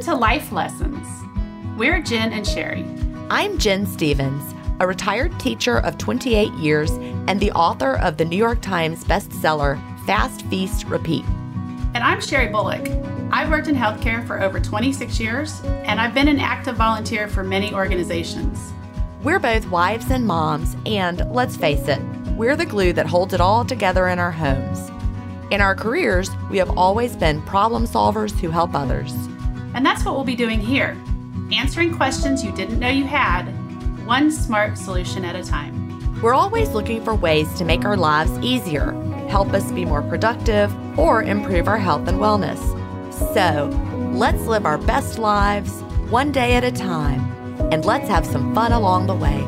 to Life Lessons. We're Jen and Sherry. I'm Jen Stevens, a retired teacher of 28 years and the author of the New York Times bestseller, Fast, Feast, Repeat. And I'm Sherry Bullock. I've worked in healthcare for over 26 years, and I've been an active volunteer for many organizations. We're both wives and moms, and let's face it, we're the glue that holds it all together in our homes. In our careers, we have always been problem solvers who help others. And that's what we'll be doing here, answering questions you didn't know you had, one smart solution at a time. We're always looking for ways to make our lives easier, help us be more productive, or improve our health and wellness. So, let's live our best lives one day at a time, and let's have some fun along the way.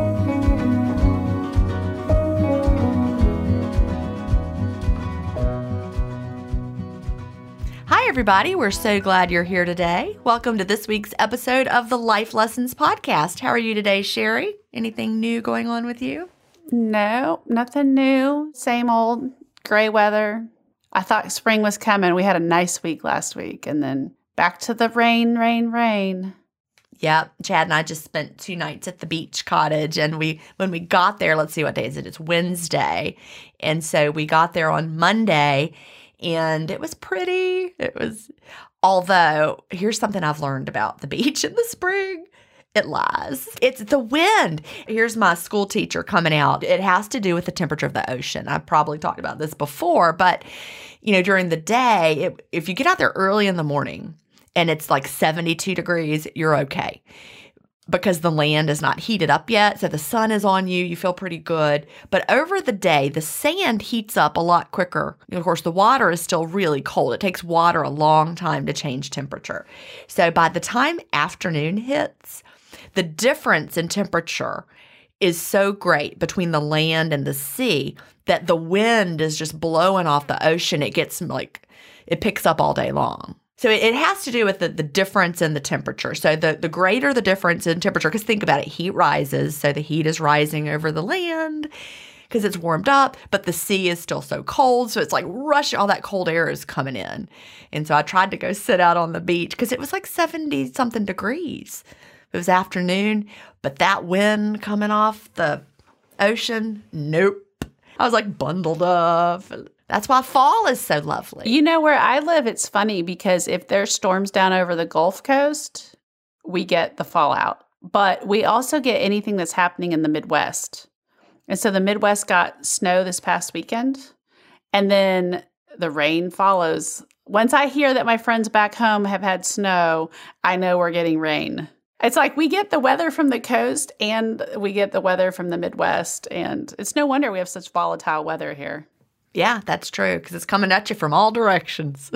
Hi, everybody. We're so glad you're here today. Welcome to this week's episode of the Life Lessons Podcast. How are you today, Sherry? Anything new going on with you? No, nothing new. Same old gray weather. I thought spring was coming. We had a nice week last week, and then back to the rain. Yep. Chad and I just spent 2 nights at the beach cottage, and when we got there, let's see what day is it? It's Wednesday. And so we got there on Monday, and it was pretty. Although, here's something I've learned about the beach in the spring. It lies. It's the wind. Here's my school teacher coming out. It has to do with the temperature of the ocean. I've probably talked about this before, but during the day, if you get out there early in the morning and it's like 72 degrees, you're okay because the land is not heated up yet. So the sun is on you. You feel pretty good. But over the day, the sand heats up a lot quicker. Of course, the water is still really cold. It takes water a long time to change temperature. So by the time afternoon hits, the difference in temperature is so great between the land and the sea that the wind is just blowing off the ocean. It picks up all day long. So it has to do with the difference in the temperature. So the greater the difference in temperature, because think about it, heat rises. So the heat is rising over the land because it's warmed up, but the sea is still so cold. So it's like rushing, all that cold air is coming in. And so I tried to go sit out on the beach because it was like 70 something degrees. It was afternoon, but that wind coming off the ocean, nope. I was like bundled up. That's why fall is so lovely. Where I live, it's funny because if there's storms down over the Gulf Coast, we get the fallout. But we also get anything that's happening in the Midwest. And so the Midwest got snow this past weekend, and then the rain follows. Once I hear that my friends back home have had snow, I know we're getting rain. It's like we get the weather from the coast and we get the weather from the Midwest. And it's no wonder we have such volatile weather here. Yeah, that's true, because it's coming at you from all directions.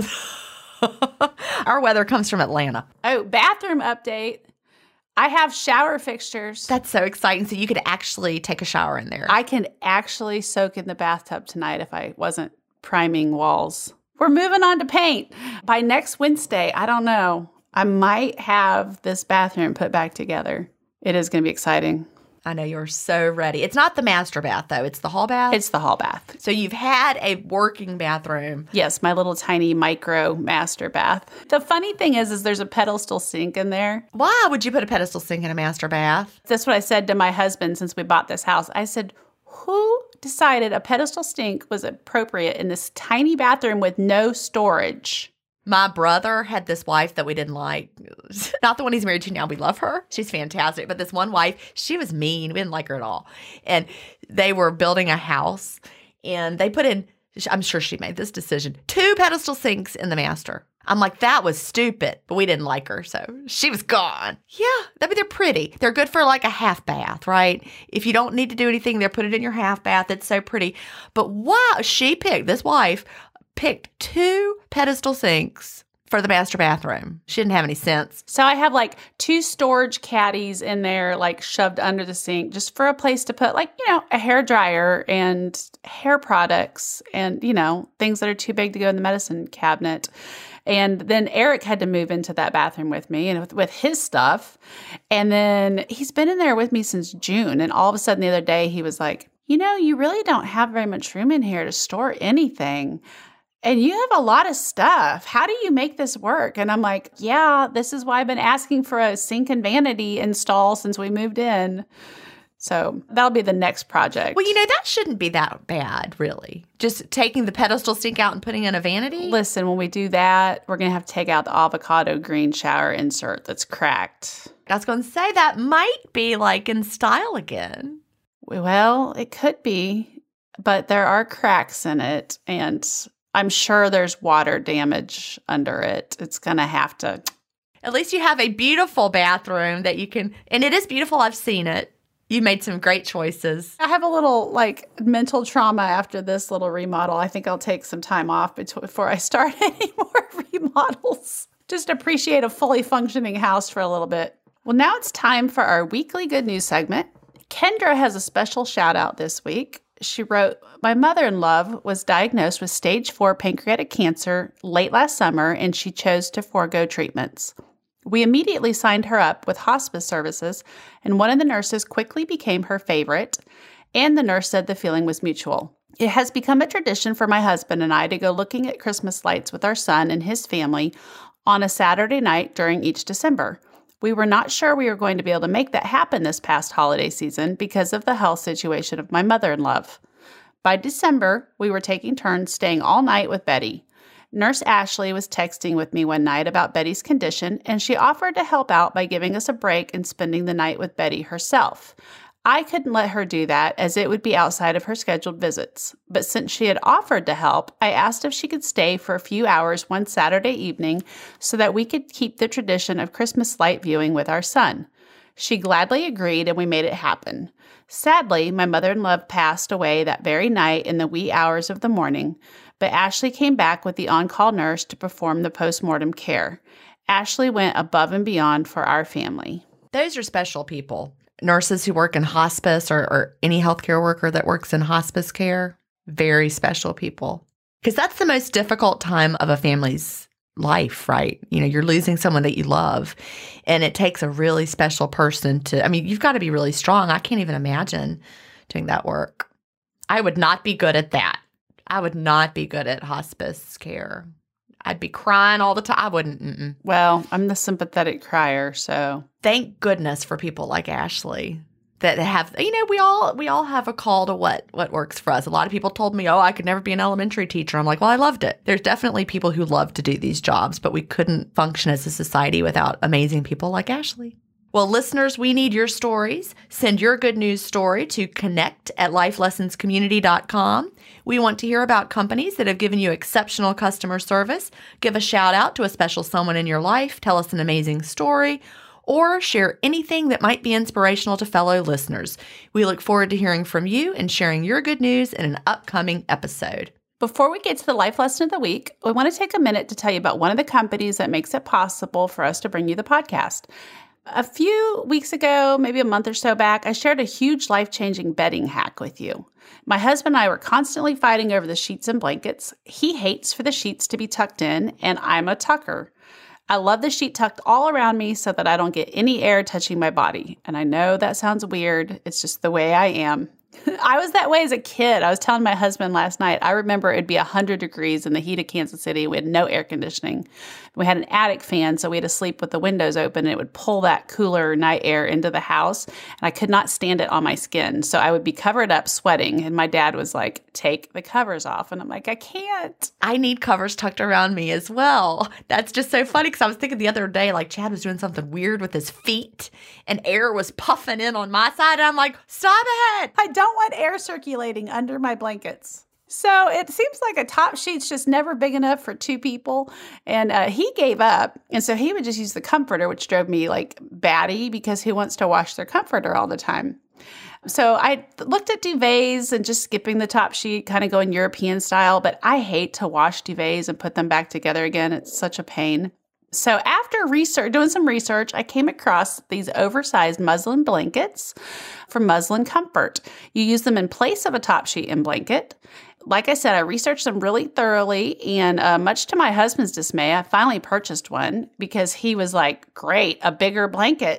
Our weather comes from Atlanta. Oh, bathroom update. I have shower fixtures. That's so exciting. So you could actually take a shower in there. I can actually soak in the bathtub tonight if I wasn't priming walls. We're moving on to paint. By next Wednesday, I don't know. I might have this bathroom put back together. It is going to be exciting. I know you're so ready. It's not the master bath, though. It's the hall bath? It's the hall bath. So you've had a working bathroom. Yes, my little tiny micro master bath. The funny thing is there's a pedestal sink in there. Why would you put a pedestal sink in a master bath? That's what I said to my husband since we bought this house. I said, who decided a pedestal sink was appropriate in this tiny bathroom with no storage? My brother had this wife that we didn't like. Not the one he's married to now. We love her. She's fantastic. But this one wife, she was mean. We didn't like her at all. And they were building a house, and they put in, I'm sure she made this decision, 2 pedestal sinks in the master. I'm like, that was stupid. But we didn't like her, so she was gone. Yeah, they're pretty. They're good for like a half bath, right? If you don't need to do anything there, put it in your half bath. It's so pretty. But wow, this wife picked 2 pedestal sinks for the master bathroom. She didn't have any sense. So I have like 2 storage caddies in there, like shoved under the sink, just for a place to put a hair dryer and hair products and, things that are too big to go in the medicine cabinet. And then Eric had to move into that bathroom with me and with his stuff. And then he's been in there with me since June. And all of a sudden the other day he was like, you really don't have very much room in here to store anything. and you have a lot of stuff. How do you make this work? And I'm like, yeah, this is why I've been asking for a sink and vanity install since we moved in. So that'll be the next project. Well, that shouldn't be that bad, really. Just taking the pedestal sink out and putting in a vanity? Listen, when we do that, we're going to have to take out the avocado green shower insert that's cracked. I was going to say that might be like in style again. Well, it could be, but there are cracks in it, and I'm sure there's water damage under it. It's going to have to. At least you have a beautiful bathroom that you can, and it is beautiful. I've seen it. You made some great choices. I have a little mental trauma after this little remodel. I think I'll take some time off before I start any more remodels. Just appreciate a fully functioning house for a little bit. Well, now it's time for our weekly good news segment. Kendra has a special shout out this week. She wrote, "My mother-in-law was diagnosed with stage 4 pancreatic cancer late last summer, and she chose to forego treatments. We immediately signed her up with hospice services, and one of the nurses quickly became her favorite, and the nurse said the feeling was mutual. It has become a tradition for my husband and I to go looking at Christmas lights with our son and his family on a Saturday night during each December. We were not sure we were going to be able to make that happen this past holiday season because of the health situation of my mother-in-law. By December, we were taking turns staying all night with Betty. Nurse Ashley was texting with me one night about Betty's condition, and she offered to help out by giving us a break and spending the night with Betty herself. I couldn't let her do that as it would be outside of her scheduled visits. But since she had offered to help, I asked if she could stay for a few hours one Saturday evening so that we could keep the tradition of Christmas light viewing with our son. She gladly agreed, and we made it happen. Sadly, my mother-in-law passed away that very night in the wee hours of the morning, but Ashley came back with the on-call nurse to perform the post-mortem care. Ashley went above and beyond for our family." Those are special people. Nurses who work in hospice or any healthcare worker that works in hospice care, very special people. Because that's the most difficult time of a family's life, right? You're losing someone that you love, and it takes a really special person you've got to be really strong. I can't even imagine doing that work. I would not be good at that. I would not be good at hospice care. I'd be crying all the time. I wouldn't. Well, I'm the sympathetic crier, so. Thank goodness for people like Ashley that have, we all have a call to what works for us. A lot of people told me, I could never be an elementary teacher. I'm like, well, I loved it. There's definitely people who love to do these jobs, but we couldn't function as a society without amazing people like Ashley. Well, listeners, we need your stories. Send your good news story to connect@lifelessonscommunity.com. We want to hear about companies that have given you exceptional customer service. Give a shout out to a special someone in your life. Tell us an amazing story, or share anything that might be inspirational to fellow listeners. We look forward to hearing from you and sharing your good news in an upcoming episode. Before we get to the life lesson of the week, we want to take a minute to tell you about one of the companies that makes it possible for us to bring you the podcast. A few weeks ago, maybe a month or so back, I shared a huge life-changing bedding hack with you. My husband and I were constantly fighting over the sheets and blankets. He hates for the sheets to be tucked in, and I'm a tucker. I love the sheet tucked all around me so that I don't get any air touching my body. And I know that sounds weird. It's just the way I am. I was that way as a kid. I was telling my husband last night, I remember it'd be 100 degrees in the heat of Kansas City. We had no air conditioning. We had an attic fan, so we had to sleep with the windows open, and it would pull that cooler night air into the house, and I could not stand it on my skin. So I would be covered up sweating, and my dad was like, take the covers off. And I'm like, I can't. I need covers tucked around me as well. That's just so funny because I was thinking the other day, Chad was doing something weird with his feet, and air was puffing in on my side, and I'm like, stop it. I don't want air circulating under my blankets. So it seems like a top sheet's just never big enough for two people. And he gave up. And so he would just use the comforter, which drove me batty because who wants to wash their comforter all the time? So I looked at duvets and just skipping the top sheet, kind of going European style. But I hate to wash duvets and put them back together again. It's such a pain. So after doing some research, I came across these oversized muslin blankets from Muslin Comfort. You use them in place of a top sheet and blanket. Like I said, I researched them really thoroughly, and much to my husband's dismay, I finally purchased one because he was like, great, a bigger blanket.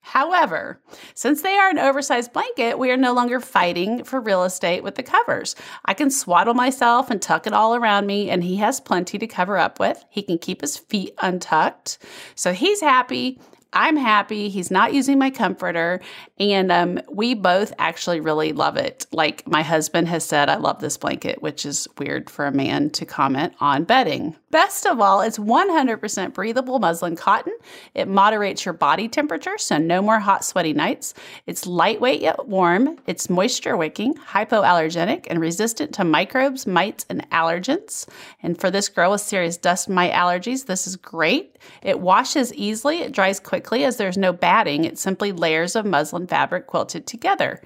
However, since they are an oversized blanket, we are no longer fighting for real estate with the covers. I can swaddle myself and tuck it all around me, and he has plenty to cover up with. He can keep his feet untucked. So he's happy. I'm happy. He's not using my comforter. And we both actually really love it. Like my husband has said, I love this blanket, which is weird for a man to comment on bedding. Best of all, it's 100% breathable muslin cotton. It moderates your body temperature, so no more hot, sweaty nights. It's lightweight yet warm. It's moisture wicking, hypoallergenic, and resistant to microbes, mites, and allergens. And for this girl with serious dust mite allergies, this is great. It washes easily. It dries quickly as there's no batting. It's simply layers of muslin fabric quilted together.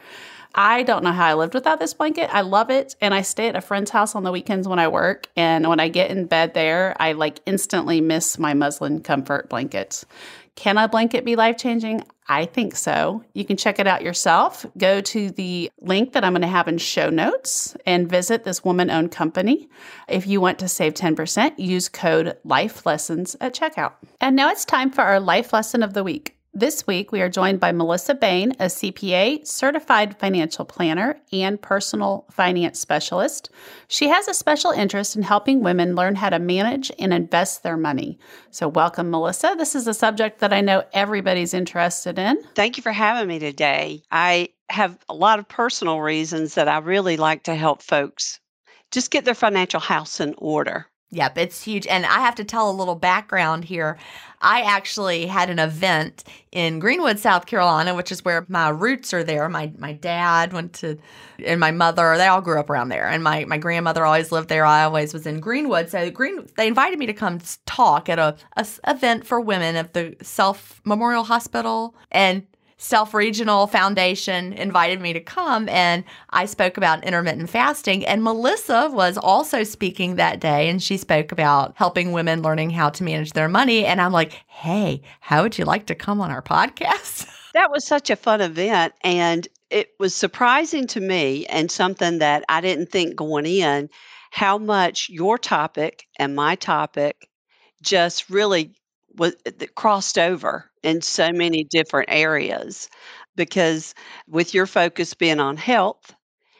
I don't know how I lived without this blanket. I love it. And I stay at a friend's house on the weekends when I work. And when I get in bed there, I instantly miss my muslin comfort blankets. Can a blanket be life-changing? I think so. You can check it out yourself. Go to the link that I'm going to have in show notes and visit this woman-owned company. If you want to save 10%, use code LIFELESSONS at checkout. And now it's time for our life lesson of the week. This week, we are joined by Melissa Bain, a CPA, certified financial planner, and personal finance specialist. She has a special interest in helping women learn how to manage and invest their money. So welcome, Melissa. This is a subject that I know everybody's interested in. Thank you for having me today. I have a lot of personal reasons that I really like to help folks just get their financial house in order. Yep, it's huge. And I have to tell a little background here. I actually had an event in Greenwood, South Carolina, which is where my roots are there. My dad went to, and my mother, they all grew up around there. And my grandmother always lived there. I always was in Greenwood. So they invited me to come talk at a event for women of the Self Memorial Hospital. And Self Regional Foundation invited me to come, and I spoke about intermittent fasting. And Melissa was also speaking that day, and she spoke about helping women learning how to manage their money. And I'm like, hey, how would you like to come on our podcast? That was such a fun event, and it was surprising to me and something that I didn't think going in, how much your topic and my topic just really crossed over in so many different areas, because with your focus being on health,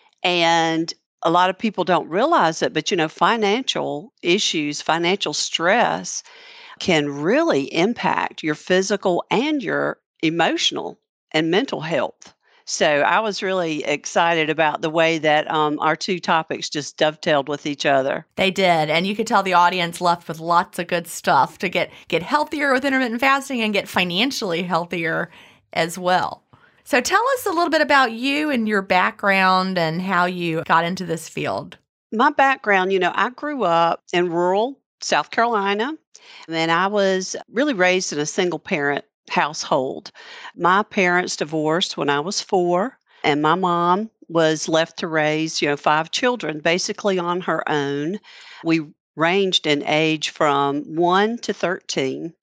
and a lot of people don't realize it, but financial issues, financial stress can really impact your physical and your emotional and mental health. So I was really excited about the way that our two topics just dovetailed with each other. They did. And you could tell the audience left with lots of good stuff to get healthier with intermittent fasting and get financially healthier as well. So tell us a little bit about you and your background and how you got into this field. My background, I grew up in rural South Carolina, and I was really raised in a single parent household. My parents divorced when I was 4, and my mom was left to raise, 5 children basically on her own. We ranged in age from 1 to 13.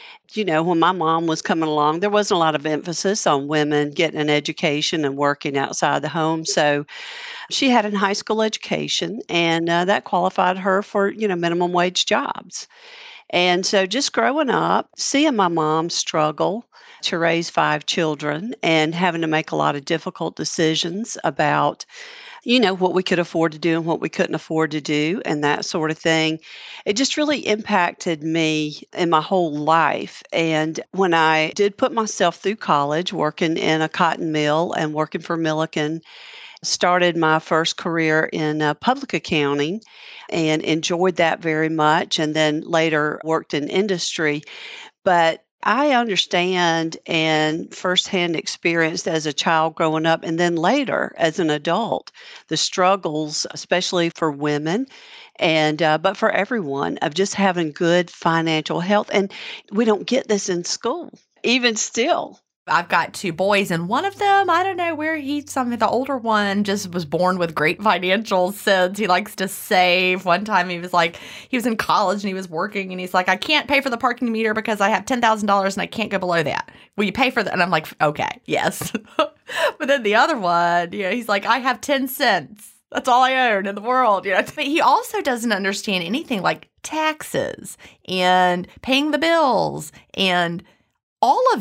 When my mom was coming along, there wasn't a lot of emphasis on women getting an education and working outside the home. So she had a high school education, and that qualified her for, minimum wage jobs. And so just growing up, seeing my mom struggle to raise 5 children and having to make a lot of difficult decisions about, what we could afford to do and what we couldn't afford to do and that sort of thing, it just really impacted me in my whole life. And when I did put myself through college, working in a cotton mill and working for Milliken, started my first career in public accounting and enjoyed that very much, and then later worked in industry. But I understand and firsthand experienced as a child growing up, and then later as an adult, the struggles, especially for women, and but for everyone, of just having good financial health. And we don't get this in school, even still. I've got 2 boys, and one of them, I don't know where the older one just was born with great financial sense. He likes to save. One time he was in college and he was working, and he's like, I can't pay for the parking meter because I have $10,000 and I can't go below that. Will you pay for that? And I'm like, okay, yes. But then the other one, he's like, I have 10 cents. That's all I own in the world. But he also doesn't understand anything like taxes and paying the bills and all of it.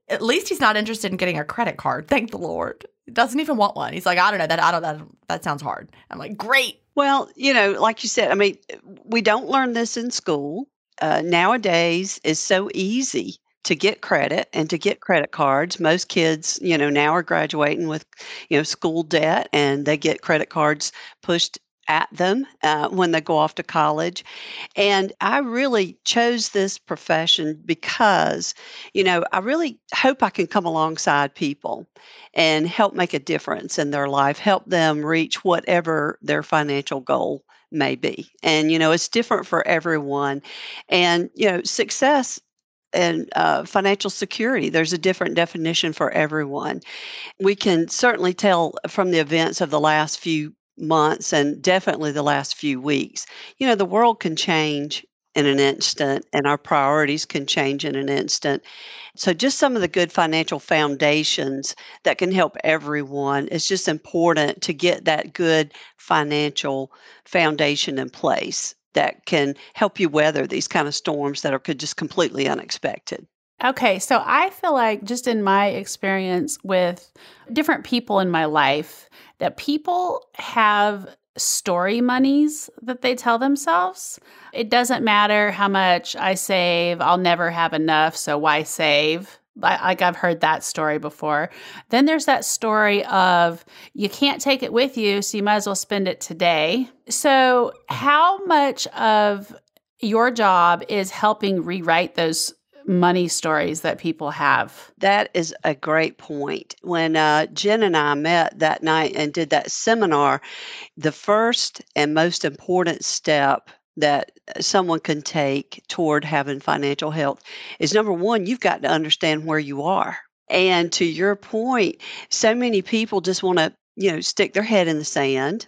At least he's not interested in getting a credit card. Thank the Lord. He doesn't even want one. He's like, I don't know that sounds hard. I'm like, great. Well, like you said, I mean, we don't learn this in school. Nowadays, it's so easy to get credit and to get credit cards. Most kids, now are graduating with, school debt, and they get credit cards pushed at them when they go off to college. And I really chose this profession because, I really hope I can come alongside people and help make a difference in their life, help them reach whatever their financial goal may be. And, it's different for everyone. And, success and financial security, there's a different definition for everyone. We can certainly tell from the events of the last few months and definitely the last few weeks. The world can change in an instant and our priorities can change in an instant. So, just some of the good financial foundations that can help everyone. It's just important to get that good financial foundation in place that can help you weather these kind of storms that are could just completely unexpected. Okay, so I feel like just in my experience with different people in my life, that people have story monies that they tell themselves. It doesn't matter how much I save, I'll never have enough, so why save? Like I've heard that story before. Then there's that story of you can't take it with you, so you might as well spend it today. So how much of your job is helping rewrite those money stories that people have? That is a great point. When Jen and I met that night and did that seminar, the first and most important step that someone can take toward having financial health is number one, you've got to understand where you are. And to your point, so many people just want to, stick their head in the sand.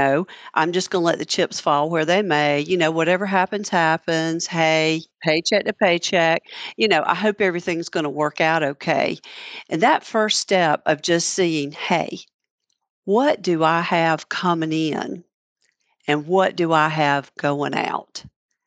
I'm just going to let the chips fall where they may. Whatever happens, happens. Hey, paycheck to paycheck. I hope everything's going to work out okay. And that first step of just seeing, hey, what do I have coming in? And what do I have going out?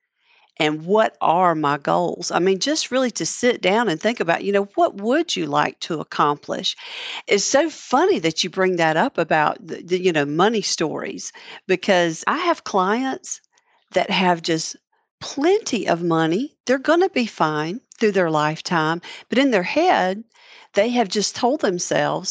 And what are my goals? I mean, just really to sit down and think about, what would you like to accomplish? It's so funny that you bring that up about the money stories because I have clients that have just plenty of money. They're going to be fine through their lifetime, but in their head, they have just told themselves,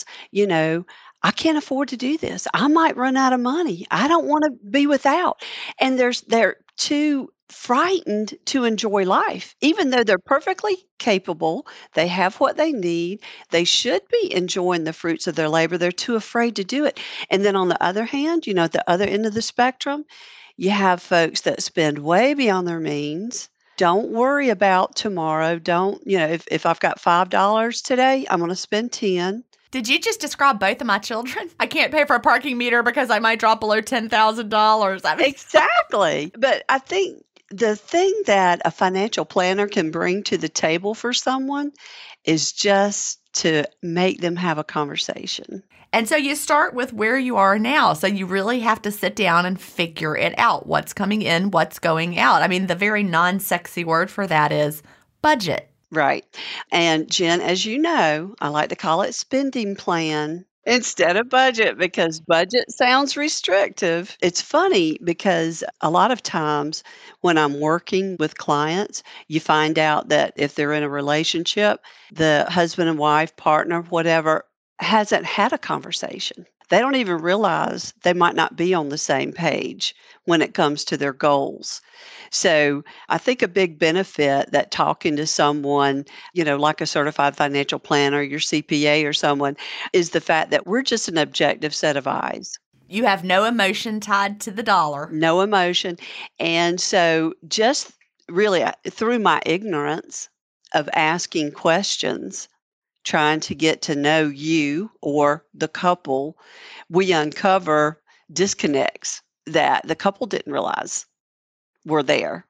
I can't afford to do this. I might run out of money. I don't want to be without. And they're too frightened to enjoy life, even though they're perfectly capable. They have what they need. They should be enjoying the fruits of their labor. They're too afraid to do it. And then on the other hand, at the other end of the spectrum, you have folks that spend way beyond their means. Don't worry about tomorrow. Don't, if I've got $5 today, I'm going to spend 10. Did you just describe both of my children? I can't pay for a parking meter because I might drop below $10,000. I mean, Exactly. But I think the thing that a financial planner can bring to the table for someone is just to make them have a conversation. And so you start with where you are now. So you really have to sit down and figure it out. What's coming in, what's going out. I mean, the very non-sexy word for that is budget. Right. And Jen, as you know, I like to call it spending plan instead of budget because budget sounds restrictive. It's funny because a lot of times when I'm working with clients, you find out that if they're in a relationship, the husband and wife, partner, whatever, hasn't had a conversation. They don't even realize they might not be on the same page when it comes to their goals. So I think a big benefit that talking to someone, like a certified financial planner, your CPA or someone, is the fact that we're just an objective set of eyes. You have no emotion tied to the dollar. No emotion. And so just really through my ignorance of asking questions, trying to get to know you or the couple, we uncover disconnects that the couple didn't realize were there.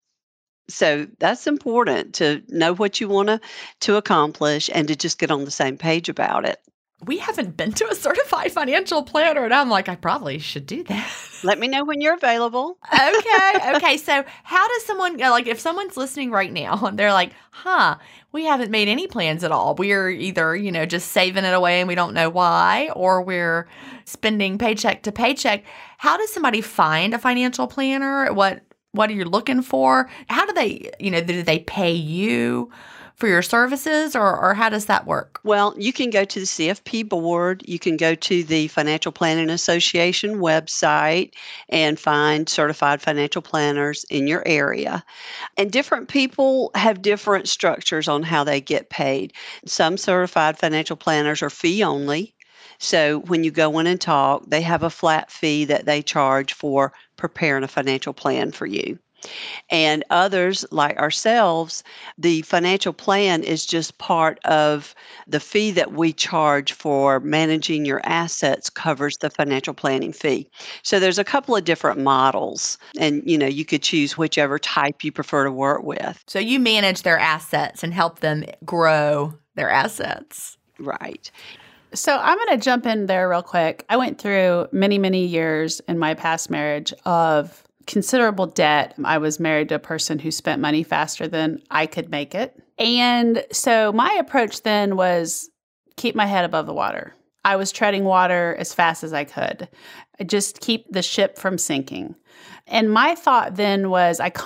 So that's important to know what you want to accomplish and to just get on the same page about it. We haven't been to a certified financial planner, and I'm like, I probably should do that. Let me know when you're available. Okay. So how does someone, like if someone's listening right now and they're like, we haven't made any plans at all. We're either, just saving it away and we don't know why, or we're spending paycheck to paycheck. How does somebody find a financial planner? What are you looking for? How do they, do they pay you for your services, or how does that work? Well, you can go to the CFP board. You can go to the Financial Planning Association website and find certified financial planners in your area. And different people have different structures on how they get paid. Some certified financial planners are fee only. So when you go in and talk, they have a flat fee that they charge for preparing a financial plan for you. And others, like ourselves, the financial plan is just part of the fee that we charge for managing your assets covers the financial planning fee. So there's a couple of different models, and you could choose whichever type you prefer to work with. So you manage their assets and help them grow their assets. Right. So I'm going to jump in there real quick. I went through many, many years in my past marriage of considerable debt. I was married to a person who spent money faster than I could make it. And so my approach then was keep my head above the water. I was treading water as fast as I could. Just keep the ship from sinking. And my thought then was I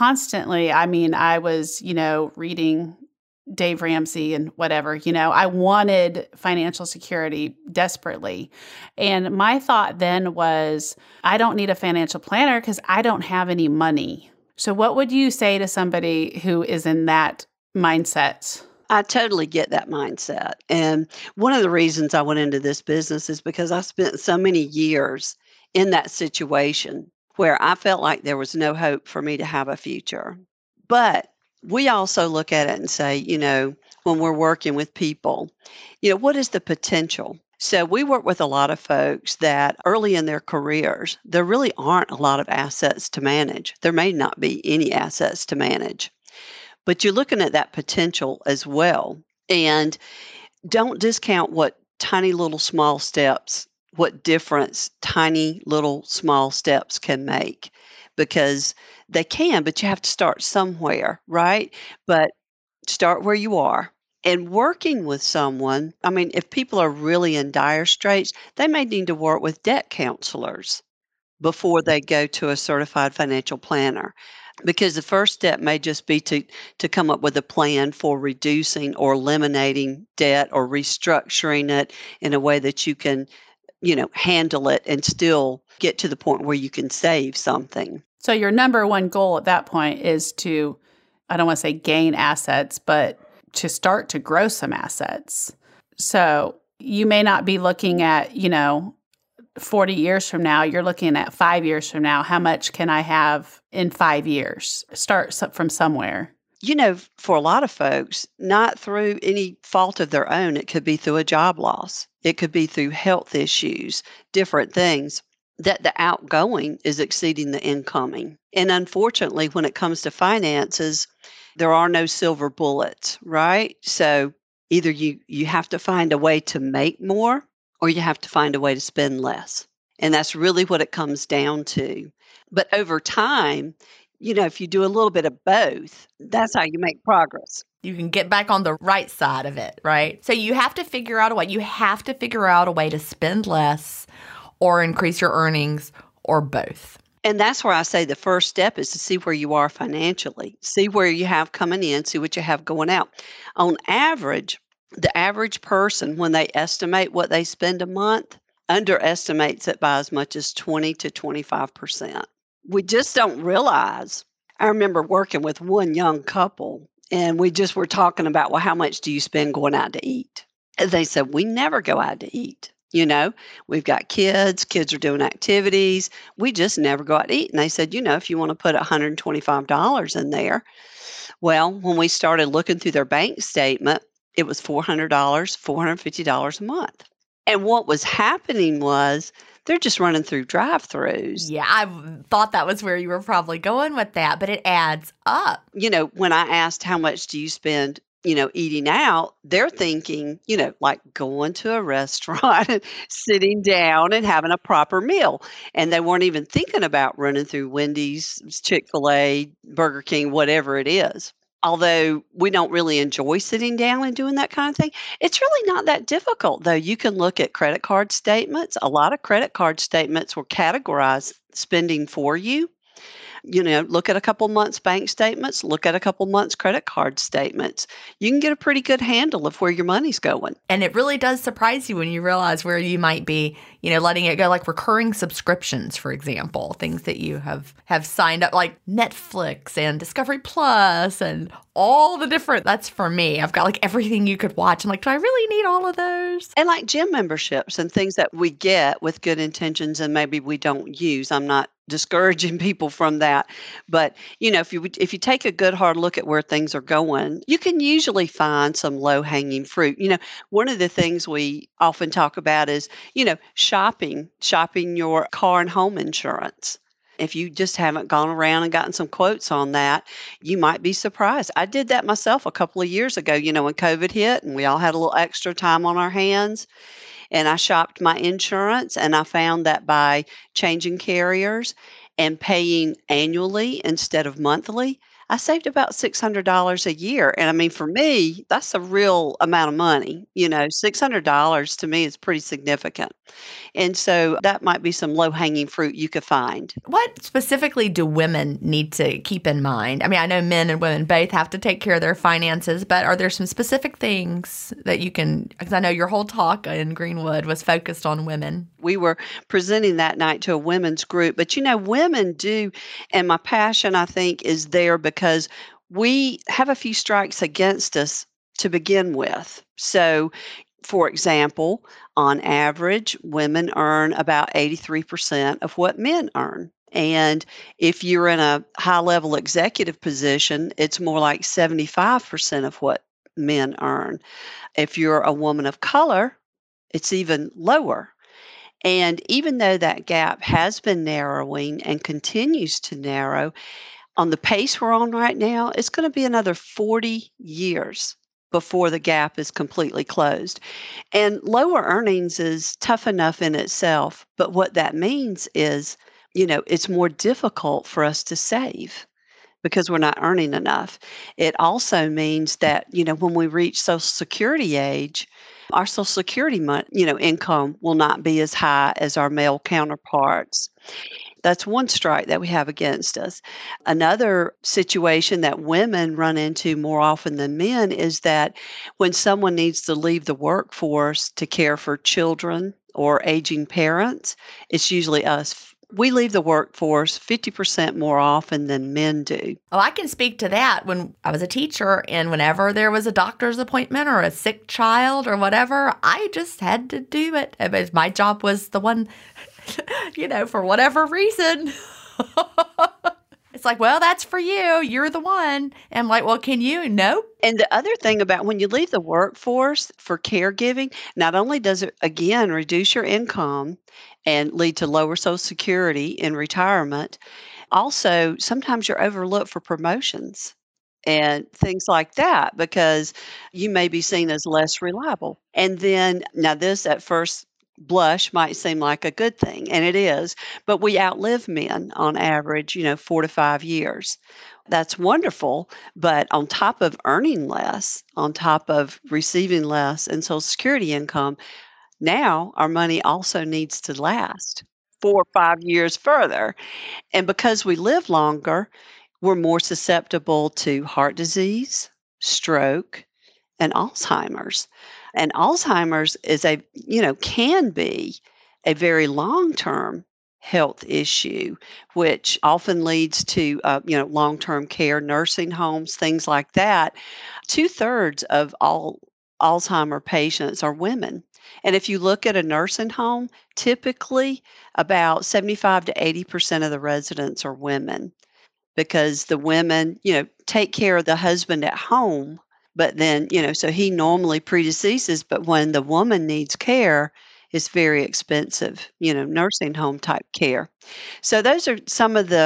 was, reading Dave Ramsey and whatever, I wanted financial security desperately. And my thought then was, I don't need a financial planner because I don't have any money. So what would you say to somebody who is in that mindset? I totally get that mindset. And one of the reasons I went into this business is because I spent so many years in that situation where I felt like there was no hope for me to have a future. But we also look at it and say, when we're working with people, what is the potential? So we work with a lot of folks that early in their careers, there really aren't a lot of assets to manage. There may not be any assets to manage, but you're looking at that potential as well. And don't discount what difference tiny little small steps can make. Because they can, but you have to start somewhere, right? But start where you are. And working with someone, if people are really in dire straits, they may need to work with debt counselors before they go to a certified financial planner. Because the first step may just be to come up with a plan for reducing or eliminating debt or restructuring it in a way that you can, handle it and still get to the point where you can save something. So your number one goal at that point is to, I don't want to say gain assets, but to start to grow some assets. So you may not be looking at, 40 years from now. You're looking at 5 years from now. How much can I have in 5 years? Start from somewhere. For a lot of folks, not through any fault of their own, it could be through a job loss. It could be through health issues, different things, that the outgoing is exceeding the incoming. And unfortunately, when it comes to finances, there are no silver bullets, right? So either you have to find a way to make more or you have to find a way to spend less. And that's really what it comes down to. But over time, if you do a little bit of both, that's how you make progress. You can get back on the right side of it, right? So you have to figure out a way. You have to figure out a way to spend less or increase your earnings or both. And that's where I say the first step is to see where you are financially. See where you have coming in, see what you have going out. On average, the average person, when they estimate what they spend a month, underestimates it by as much as 20 to 25%. We just don't realize. I remember working with one young couple, and we just were talking about, well, how much do you spend going out to eat? And they said, we never go out to eat. We've got kids are doing activities. We just never go out to eat. And they said, if you want to put $125 in there. Well, when we started looking through their bank statement, it was $400, $450 a month. And what was happening was they're just running through drive-thrus. Yeah, I thought that was where you were probably going with that, but it adds up. When I asked how much do you spend, eating out, they're thinking, like going to a restaurant and sitting down and having a proper meal. And they weren't even thinking about running through Wendy's, Chick-fil-A, Burger King, whatever it is. Although we don't really enjoy sitting down and doing that kind of thing, it's really not that difficult, though. You can look at credit card statements. A lot of credit card statements will categorize spending for you. Look at a couple months bank statements, look at a couple months credit card statements. You can get a pretty good handle of where your money's going. And it really does surprise you when you realize where you might be, letting it go, like recurring subscriptions, for example, things that you have signed up, like Netflix and Discovery Plus and all the different, that's for me. I've got like everything you could watch. I'm like, do I really need all of those? And like gym memberships and things that we get with good intentions and maybe we don't use. I'm not discouraging people from that. But, if you take a good hard look at where things are going, you can usually find some low-hanging fruit. One of the things we often talk about is, shopping your car and home insurance. If you just haven't gone around and gotten some quotes on that, you might be surprised. I did that myself a couple of years ago, when COVID hit and we all had a little extra time on our hands. And I shopped my insurance, and I found that by changing carriers and paying annually instead of monthly, I saved about $600 a year. And I mean, for me, that's a real amount of money. $600 to me is pretty significant. And so that might be some low-hanging fruit you could find. What specifically do women need to keep in mind? I mean, I know men and women both have to take care of their finances, but are there some specific things that you can, because I know your whole talk in Greenwood was focused on women. We were presenting that night to a women's group, but women do, and my passion, I think, is there because we have a few strikes against us to begin with. So, for example, on average, women earn about 83% of what men earn. And if you're in a high-level executive position, it's more like 75% of what men earn. If you're a woman of color, it's even lower. And even though that gap has been narrowing and continues to narrow, on the pace we're on right now, it's going to be another 40 years before the gap is completely closed. And lower earnings is tough enough in itself, but what that means is, it's more difficult for us to save because we're not earning enough. It also means that, when we reach Social Security age, our Social Security income will not be as high as our male counterparts. That's one strike that we have against us. Another situation that women run into more often than men is that when someone needs to leave the workforce to care for children or aging parents, it's usually us. We leave the workforce 50% more often than men do. Oh, I can speak to that. When I was a teacher and whenever there was a doctor's appointment or a sick child or whatever, I just had to do it. My job was the one, for whatever reason. It's like, well, that's for you. You're the one. And I'm like, well, can you? No. And the other thing about when you leave the workforce for caregiving, not only does it, again, reduce your income and lead to lower Social Security in retirement, also sometimes you're overlooked for promotions and things like that because you may be seen as less reliable. And then, now this at first blush might seem like a good thing, and it is, but we outlive men on average, 4 to 5 years. That's wonderful, but on top of earning less, on top of receiving less in Social Security income, now our money also needs to last 4 or 5 years further. And because we live longer, we're more susceptible to heart disease, stroke, and Alzheimer's. And Alzheimer's is can be a very long-term health issue, which often leads to, long-term care, nursing homes, things like that. 2/3 of all Alzheimer patients are women. And if you look at a nursing home, typically about 75 to 80% of the residents are women because the women, take care of the husband at home. But then, so he normally predeceases, but when the woman needs care, it's very expensive, nursing home type care. So those are some of the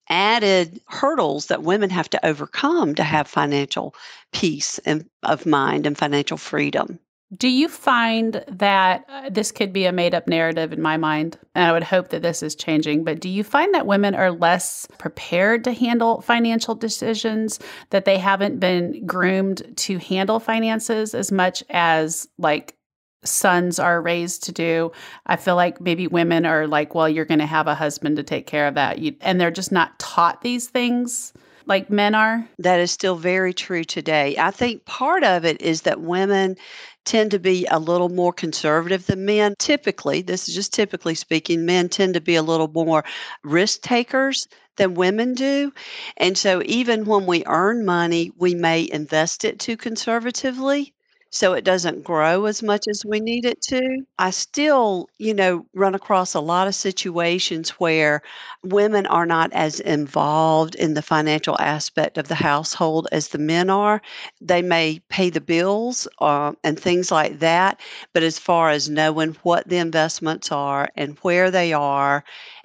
added hurdles that women have to overcome to have financial peace and of mind and financial freedom. Do you find that this could be a made up narrative in my mind? And I would hope that this is changing. But do you find that women are less prepared to handle financial decisions, that they haven't been groomed to handle finances as much as like sons are raised to do? I feel like maybe women are like, well, you're going to have a husband to take care of that. And they're just not taught these things like men are. That is still very true today. I think part of it is that women tend to be a little more conservative than men. Typically, this is just typically speaking, men tend to be a little more risk takers than women do. And so even when we earn money, we may invest it too conservatively, so it doesn't grow as much as we need it to. I still, run across a lot of situations where women are not as involved in the financial aspect of the household as the men are. They may pay the bills and things like that, but as far as knowing what the investments are and where they are,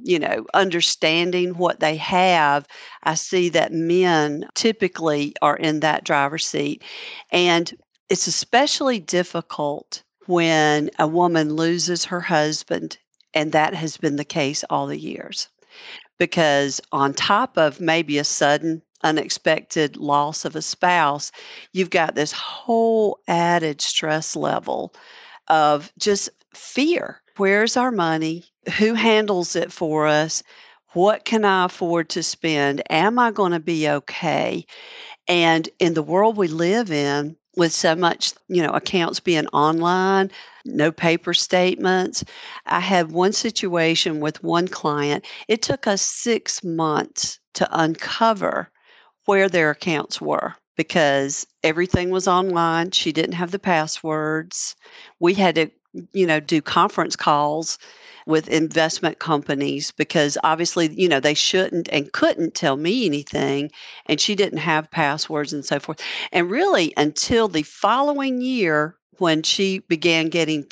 understanding what they have, I see that men typically are in that driver's seat. And it's especially difficult when a woman loses her husband, and that has been the case all the years. Because on top of maybe a sudden, unexpected loss of a spouse, you've got this whole added stress level of just fear. Where's our money? Who handles it for us? What can I afford to spend? Am I going to be okay? And in the world we live in, with so much, accounts being online, no paper statements. I had one situation with one client. It took us 6 months to uncover where their accounts were because everything was online. She didn't have the passwords. We had to, do conference calls with investment companies because obviously, they shouldn't and couldn't tell me anything. And she didn't have passwords and so forth. And really, until the following year, when she began getting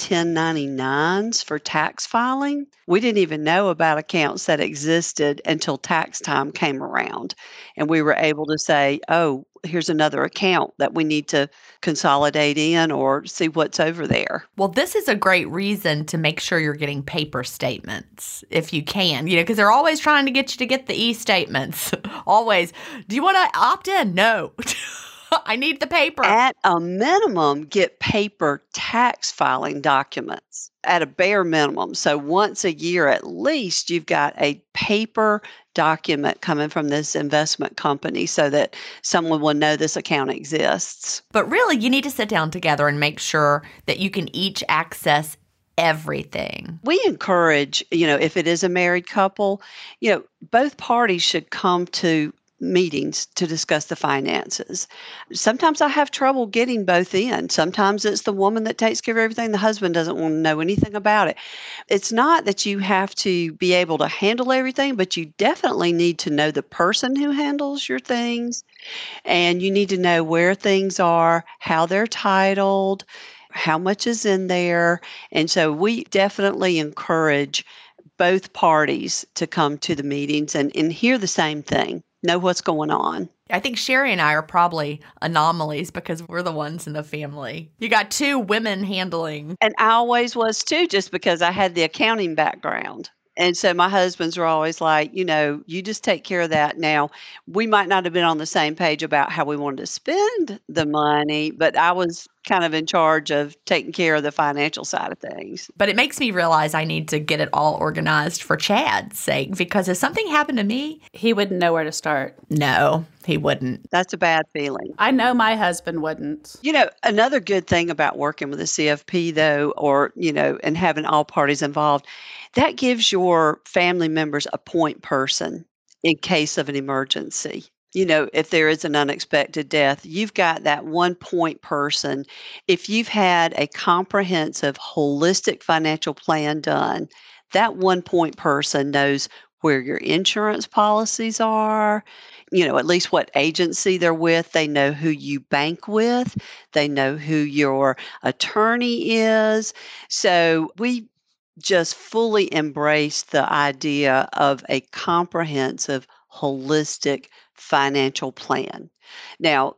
1099s for tax filing, we didn't even know about accounts that existed until tax time came around. And we were able to say, oh, here's another account that we need to consolidate in or see what's over there. Well, this is a great reason to make sure you're getting paper statements if you can, because they're always trying to get you to get the e-statements. Always. Do you want to opt in? No. I need the paper. At a minimum, get paper tax filing documents at a bare minimum. So once a year at least, you've got a paper document coming from this investment company so that someone will know this account exists. But really, you need to sit down together and make sure that you can each access everything. We encourage, if it is a married couple, both parties should come to meetings to discuss the finances. Sometimes I have trouble getting both in. Sometimes it's the woman that takes care of everything. The husband doesn't want to know anything about it. It's not that you have to be able to handle everything, but you definitely need to know the person who handles your things. And you need to know where things are, how they're titled, how much is in there. And so we definitely encourage both parties to come to the meetings and hear the same thing. Know what's going on. I think Sherry and I are probably anomalies because we're the ones in the family. You got two women handling. And I always was too, just because I had the accounting background. And so my husbands were always like, you just take care of that. Now, we might not have been on the same page about how we wanted to spend the money, but I was kind of in charge of taking care of the financial side of things. But it makes me realize I need to get it all organized for Chad's sake, because if something happened to me, he wouldn't know where to start. No, he wouldn't. That's a bad feeling. I know my husband wouldn't. Another good thing about working with a CFP, though, or, and having all parties involved, that gives your family members a point person in case of an emergency. If there is an unexpected death, you've got that one point person. If you've had a comprehensive, holistic financial plan done, that one point person knows where your insurance policies are, at least what agency they're with. They know who you bank with. They know who your attorney is. So we just fully embrace the idea of a comprehensive, holistic financial plan. Now,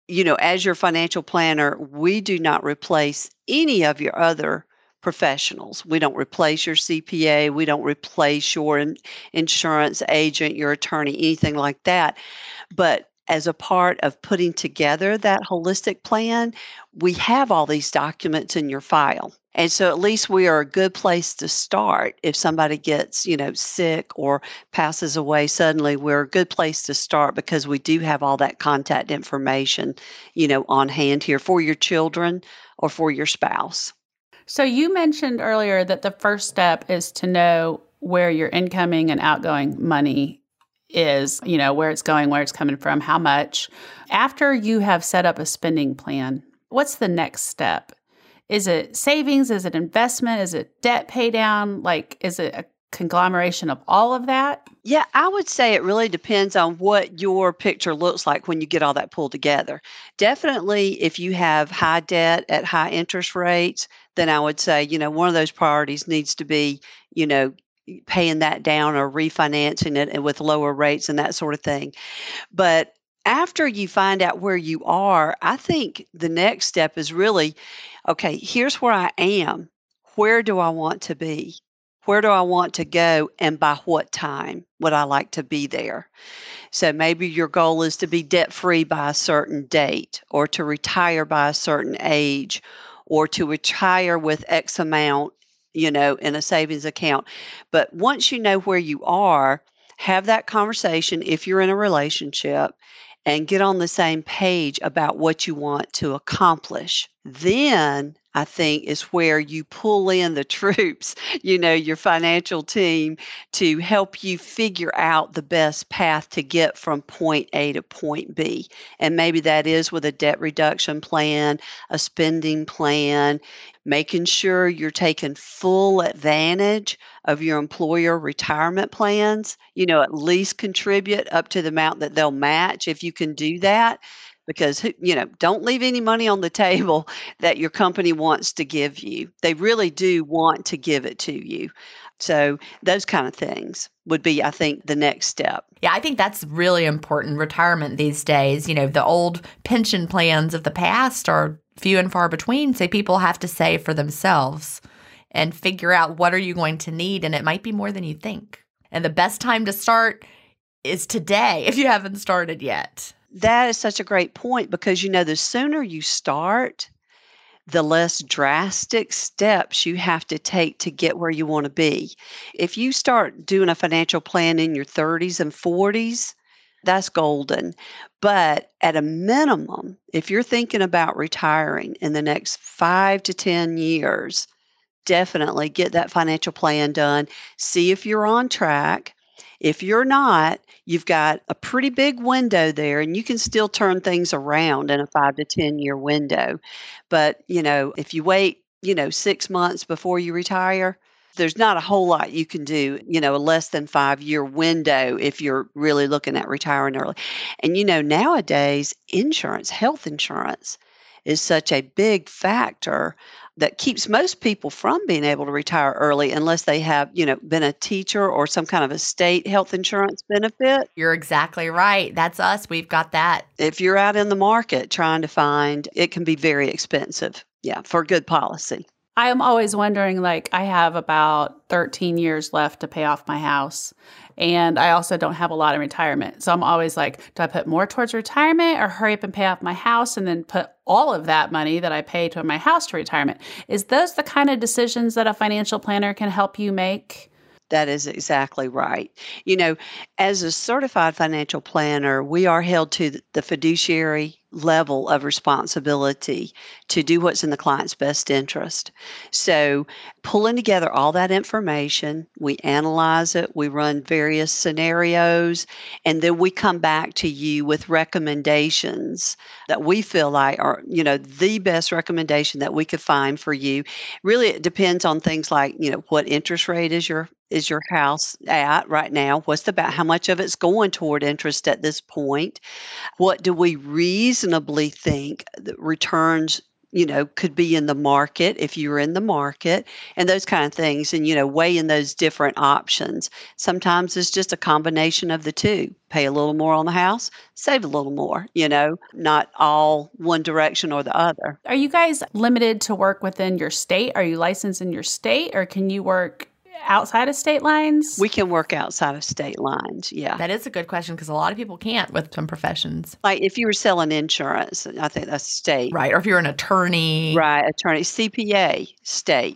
as your financial planner, we do not replace any of your other professionals. We don't replace your CPA. We don't replace your insurance agent, your attorney, anything like that. But as a part of putting together that holistic plan, we have all these documents in your file. And so at least we are a good place to start. If somebody gets, sick or passes away suddenly, we're a good place to start because we do have all that contact information, on hand here for your children or for your spouse. So you mentioned earlier that the first step is to know where your incoming and outgoing money is, where it's going, where it's coming from, how much. After you have set up a spending plan, what's the next step? Is it savings? Is it investment? Is it debt pay down? Is it a conglomeration of all of that? Yeah, I would say it really depends on what your picture looks like when you get all that pulled together. Definitely, if you have high debt at high interest rates, then I would say, one of those priorities needs to be, you know, paying that down or refinancing it and with lower rates and that sort of thing. But after you find out where you are, I think the next step is really, okay, here's where I am. Where do I want to be? Where do I want to go? And by what time would I like to be there? So maybe your goal is to be debt free by a certain date, or to retire by a certain age, or to retire with X amount, in a savings account. But once you know where you are, have that conversation if you're in a relationship and get on the same page about what you want to accomplish. Then I think is where you pull in the troops, your financial team to help you figure out the best path to get from point A to point B. And maybe that is with a debt reduction plan, a spending plan, making sure you're taking full advantage of your employer retirement plans, at least contribute up to the amount that they'll match if you can do that. Because, don't leave any money on the table that your company wants to give you. They really do want to give it to you. So those kind of things would be, I think, the next step. Yeah, I think that's really important. Retirement these days, the old pension plans of the past are few and far between. So people have to save for themselves and figure out what are you going to need. And it might be more than you think. And the best time to start is today if you haven't started yet. That is such a great point because, the sooner you start, the less drastic steps you have to take to get where you want to be. If you start doing a financial plan in your 30s and 40s, that's golden. But at a minimum, if you're thinking about retiring in the next 5 to 10 years, definitely get that financial plan done. See if you're on track. If you're not, you've got a pretty big window there and you can still turn things around in a 5 to 10-year window. But, if you wait, 6 months before you retire, there's not a whole lot you can do, a less than 5-year window if you're really looking at retiring early. And, nowadays, health insurance is such a big factor that keeps most people from being able to retire early unless they have, been a teacher or some kind of a state health insurance benefit. You're exactly right. That's us. We've got that. If you're out in the market trying to find, it can be very expensive. Yeah, for good policy. I am always wondering, I have about 13 years left to pay off my house. And I also don't have a lot in retirement. So I'm always like, do I put more towards retirement or hurry up and pay off my house and then put all of that money that I pay to my house to retirement? Is those the kind of decisions that a financial planner can help you make? That is exactly right. As a certified financial planner, we are held to the fiduciary level of responsibility to do what's in the client's best interest. So, pulling together all that information, we analyze it, we run various scenarios, and then we come back to you with recommendations that we feel like are, the best recommendation that we could find for you. Really, it depends on things like, what interest rate is your house at right now? How much of it's going toward interest at this point? What do we reasonably think the returns could be in the market if you were in the market and those kind of things and, weighing those different options. Sometimes it's just a combination of the two. Pay a little more on the house, save a little more, not all one direction or the other. Are you guys limited to work within your state? Are you licensed in your state, or can you work outside of state lines? We can work outside of state lines, yeah. That is a good question because a lot of people can't with some professions. Like if you were selling insurance, I think that's state. Right. Or if you're an attorney. Right, attorney, CPA, state.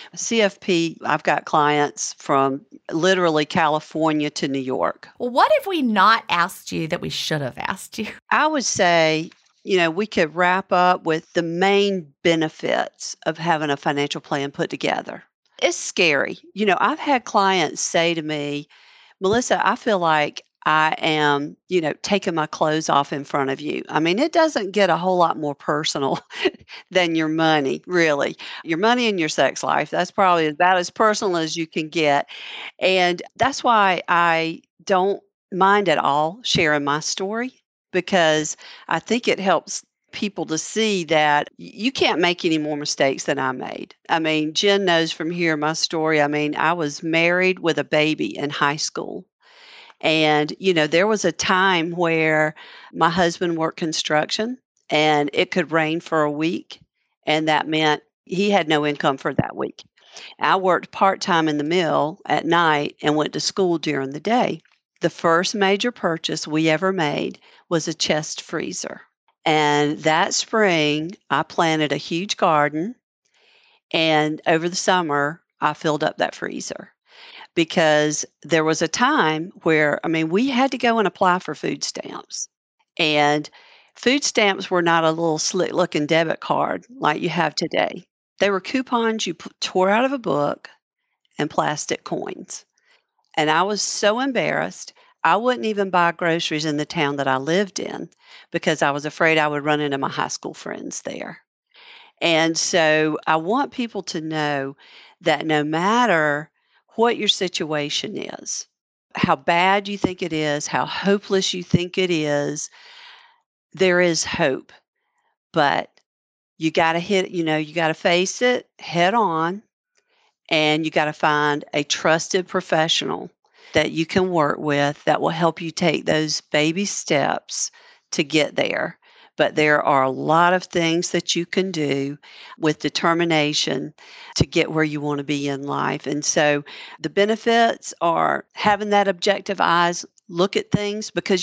CFP, I've got clients from literally California to New York. Well, what if we not asked you that we should have asked you? I would say, we could wrap up with the main benefits of having a financial plan put together. It's scary. I've had clients say to me, Melissa, I feel like I am, taking my clothes off in front of you. I mean, it doesn't get a whole lot more personal than your money, really. Your money and your sex life, that's probably about as personal as you can get. And that's why I don't mind at all sharing my story, because I think it helps people to see that you can't make any more mistakes than I made. I mean, Jen knows from here my story. I mean, I was married with a baby in high school. And, there was a time where my husband worked construction and it could rain for a week. And that meant he had no income for that week. I worked part-time in the mill at night and went to school during the day. The first major purchase we ever made was a chest freezer. And that spring, I planted a huge garden. And over the summer, I filled up that freezer because there was a time where, we had to go and apply for food stamps. And food stamps were not a little slick looking debit card like you have today. They were coupons you tore out of a book and plastic coins. And I was so embarrassed. I wouldn't even buy groceries in the town that I lived in because I was afraid I would run into my high school friends there. And so I want people to know that no matter what your situation is, how bad you think it is, how hopeless you think it is, there is hope. But you got to you got to face it head on, and you got to find a trusted professional that you can work with that will help you take those baby steps to get there. But there are a lot of things that you can do with determination to get where you want to be in life. And so the benefits are having that objective eyes look at things, because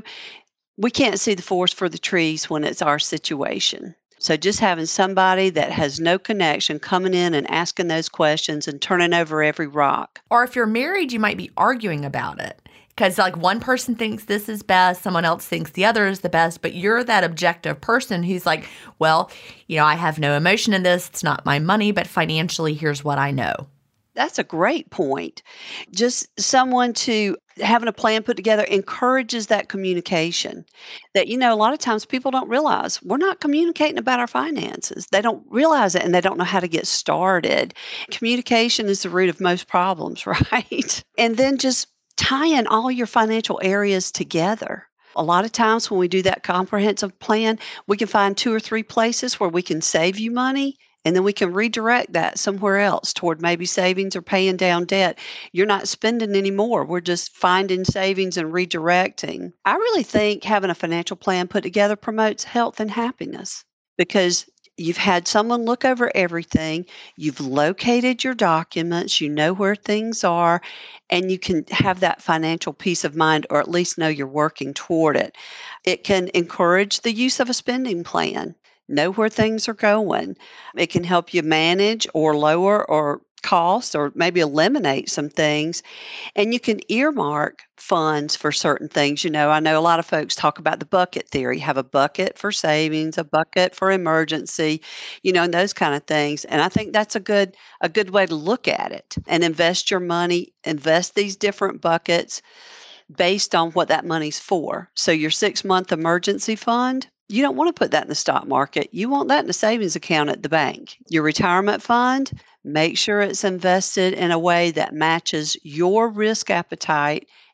we can't see the forest for the trees when it's our situation. So just having somebody that has no connection coming in and asking those questions and turning over every rock. Or if you're married, you might be arguing about it. Because one person thinks this is best, someone else thinks the other is the best, but you're that objective person who's like, well, I have no emotion in this. It's not my money, but financially, here's what I know. That's a great point. Just someone to having a plan put together encourages that communication that, a lot of times people don't realize we're not communicating about our finances. They don't realize it and they don't know how to get started. Communication is the root of most problems, right? And then just tying all your financial areas together. A lot of times when we do that comprehensive plan, we can find 2 or 3 places where we can save you money, and then we can redirect that somewhere else toward maybe savings or paying down debt. You're not spending anymore. We're just finding savings and redirecting. I really think having a financial plan put together promotes health and happiness, because you've had someone look over everything. You've located your documents. You know where things are, and you can have that financial peace of mind, or at least know you're working toward it. It can encourage the use of a spending plan. Know where things are going. It can help you manage or lower or cost or maybe eliminate some things. And you can earmark funds for certain things. I know a lot of folks talk about the bucket theory. Have a bucket for savings, a bucket for emergency, and those kind of things. And I think that's a good way to look at it and invest your money, invest these different buckets based on what that money's for. So your 6-month emergency fund, you don't want to put that in the stock market. You want that in a savings account at the bank. Your retirement fund, make sure it's invested in a way that matches your risk appetite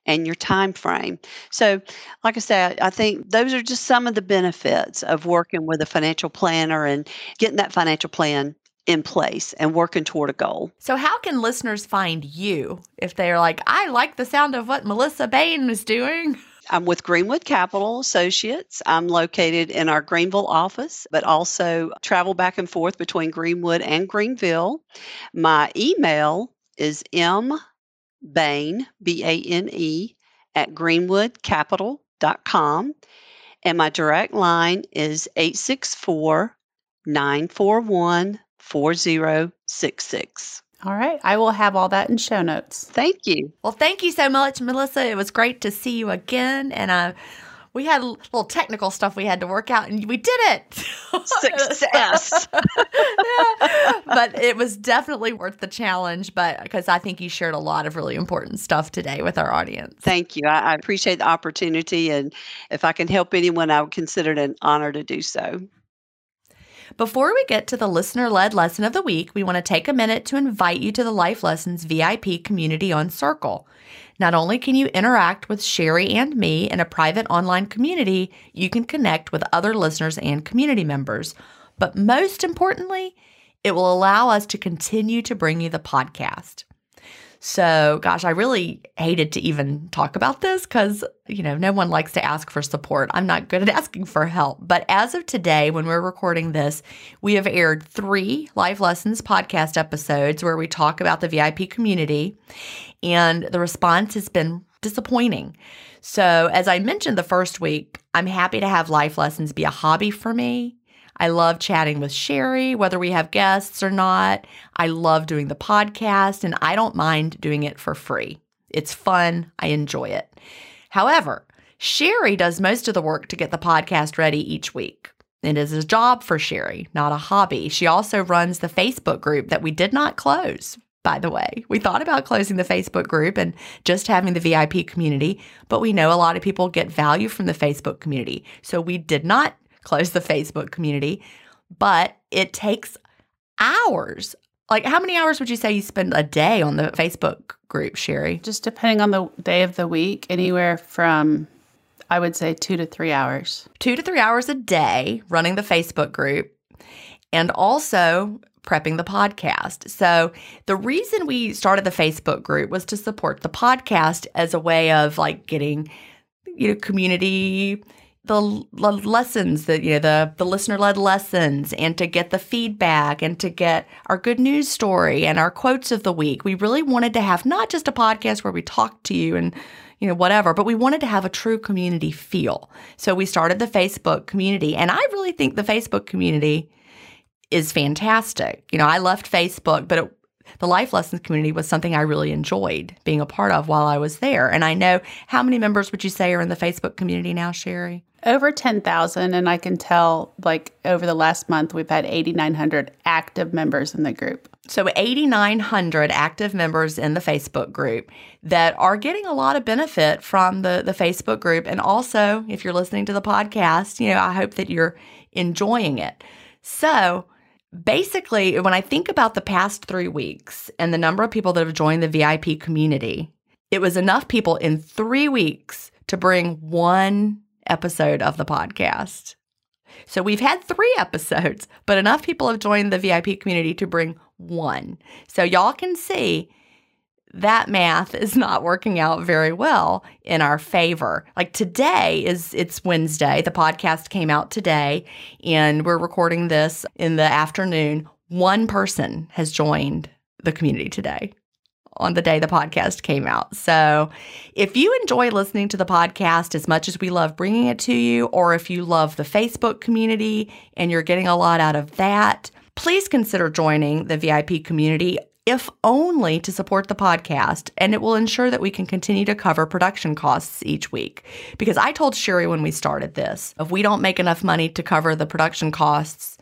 and your time frame. So, like I said, I think those are just some of the benefits of working with a financial planner and getting that financial plan in place and working toward a goal. So how can listeners find you if they're like, I like the sound of what Melissa Bain is doing? I'm with Greenwood Capital Associates. I'm located in our Greenville office, but also travel back and forth between Greenwood and Greenville. My email is mbaine, Bane, at greenwoodcapital.com. And my direct line is 864-941-4066. All right. I will have all that in show notes. Thank you. Well, thank you so much, Melissa. It was great to see you again. And we had a little technical stuff we had to work out, and we did it. Success. Yeah. But it was definitely worth the challenge, but because I think you shared a lot of really important stuff today with our audience. Thank you. I appreciate the opportunity. And if I can help anyone, I would consider it an honor to do so. Before we get to the listener-led lesson of the week, we want to take a minute to invite you to the Life Lessons VIP community on Circle. Not only can you interact with Sherry and me in a private online community, you can connect with other listeners and community members. But most importantly, it will allow us to continue to bring you the podcast. So, gosh, I really hated to even talk about this because, no one likes to ask for support. I'm not good at asking for help. But as of today, when we're recording this, we have aired 3 Life Lessons podcast episodes where we talk about the VIP community, and the response has been disappointing. So, as I mentioned the first week, I'm happy to have Life Lessons be a hobby for me. I love chatting with Sherry, whether we have guests or not. I love doing the podcast, and I don't mind doing it for free. It's fun. I enjoy it. However, Sherry does most of the work to get the podcast ready each week. It is a job for Sherry, not a hobby. She also runs the Facebook group that we did not close, by the way. We thought about closing the Facebook group and just having the VIP community, but we know a lot of people get value from the Facebook community. So we did not close the Facebook community, but it takes hours. Like, how many hours would you say you spend a day on the Facebook group, Sherry? Just depending on the day of the week, anywhere from, I would say, 2 to 3 hours. 2 to 3 hours a day running the Facebook group and also prepping the podcast. So the reason we started the Facebook group was to support the podcast as a way of getting, community, the lessons, the listener-led lessons, and to get the feedback and to get our good news story and our quotes of the week. We really wanted to have not just a podcast where we talk to you and, whatever, but we wanted to have a true community feel. So we started the Facebook community, and I really think the Facebook community is fantastic. I left Facebook, but the Life Lessons community was something I really enjoyed being a part of while I was there. And I know, how many members would you say are in the Facebook community now, Sherry? Over 10,000, and I can tell, over the last month, we've had 8,900 active members in the group. So 8,900 active members in the Facebook group that are getting a lot of benefit from the Facebook group. And also, if you're listening to the podcast, I hope that you're enjoying it. So basically, when I think about the past 3 weeks and the number of people that have joined the VIP community, it was enough people in 3 weeks to bring 1 episode of the podcast. So we've had 3 episodes, but enough people have joined the VIP community to bring 1. So y'all can see that math is not working out very well in our favor. Today it's Wednesday. The podcast came out today, and we're recording this in the afternoon. 1 person has joined the community today on the day the podcast came out. So if you enjoy listening to the podcast as much as we love bringing it to you, or if you love the Facebook community and you're getting a lot out of that, please consider joining the VIP community, if only to support the podcast, and it will ensure that we can continue to cover production costs each week. Because I told Sherry when we started this, if we don't make enough money to cover the production costs,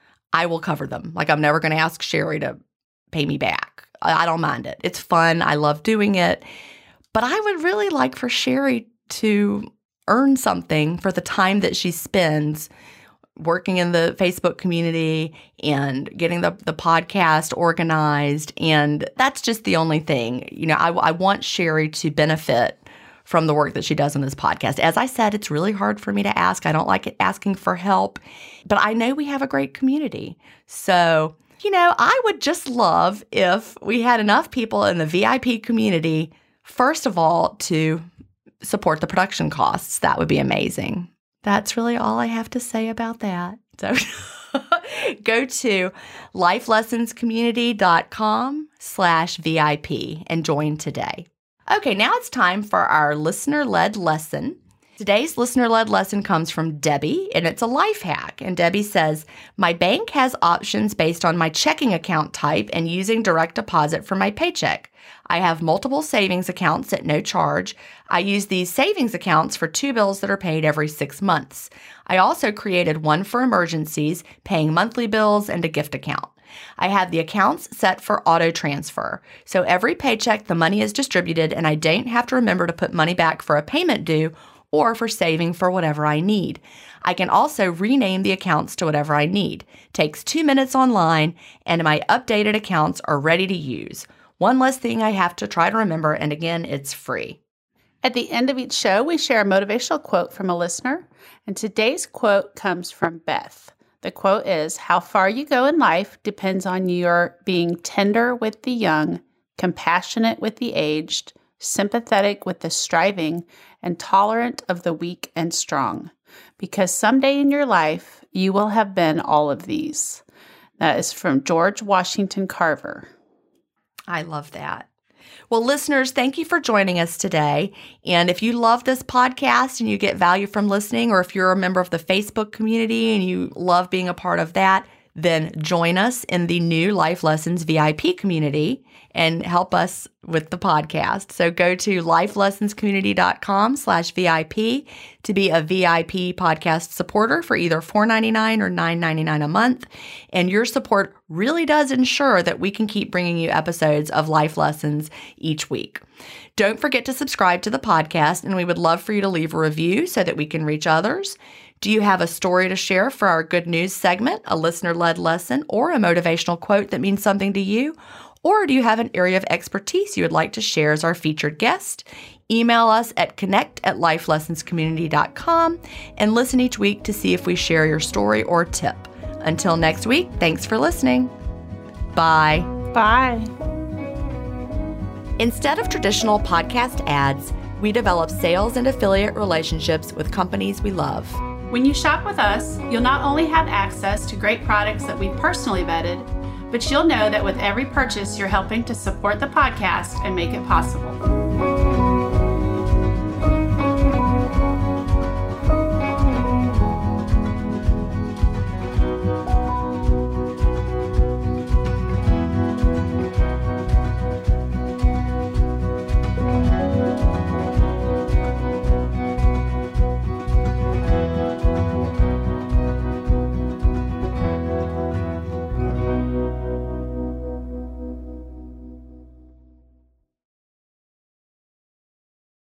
I will cover them. I'm never going to ask Sherry to pay me back. I don't mind it. It's fun. I love doing it. But I would really like for Sherry to earn something for the time that she spends working in the Facebook community and getting the podcast organized. And that's just the only thing. I want Sherry to benefit from the work that she does on this podcast. As I said, it's really hard for me to ask. I don't like asking for help, but I know we have a great community. So, I would just love if we had enough people in the VIP community, first of all, to support the production costs. That would be amazing. That's really all I have to say about that. So go to lifelessonscommunity.com/VIP and join today. Okay, now it's time for our listener-led lesson. Today's listener-led lesson comes from Debbie, and it's a life hack. And Debbie says, my bank has options based on my checking account type and using direct deposit for my paycheck. I have multiple savings accounts at no charge. I use these savings accounts for 2 bills that are paid every 6 months. I also created one for emergencies, paying monthly bills, and a gift account. I have the accounts set for auto transfer. So every paycheck, the money is distributed, and I don't have to remember to put money back for a payment due or for saving for whatever I need. I can also rename the accounts to whatever I need. Takes 2 minutes online, and my updated accounts are ready to use. One less thing I have to try to remember, and again, it's free. At the end of each show, we share a motivational quote from a listener, and today's quote comes from Beth. The quote is, how far you go in life depends on your being tender with the young, compassionate with the aged, sympathetic with the striving, and tolerant of the weak and strong. Because someday in your life, you will have been all of these. That is from George Washington Carver. I love that. Well, listeners, thank you for joining us today. And if you love this podcast and you get value from listening, or if you're a member of the Facebook community and you love being a part of that, then join us in the new Life Lessons VIP community and help us with the podcast. So go to lifelessonscommunity.com/VIP to be a VIP podcast supporter for either $4.99 or $9.99 a month. And your support really does ensure that we can keep bringing you episodes of Life Lessons each week. Don't forget to subscribe to the podcast, and we would love for you to leave a review so that we can reach others. Do you have a story to share for our good news segment, a listener-led lesson, or a motivational quote that means something to you? Or do you have an area of expertise you would like to share as our featured guest? Email us at connect@lifelessonscommunity.com and listen each week to see if we share your story or tip. Until next week, thanks for listening. Bye. Bye. Instead of traditional podcast ads, we develop sales and affiliate relationships with companies we love. When you shop with us, you'll not only have access to great products that we've personally vetted, but you'll know that with every purchase, you're helping to support the podcast and make it possible.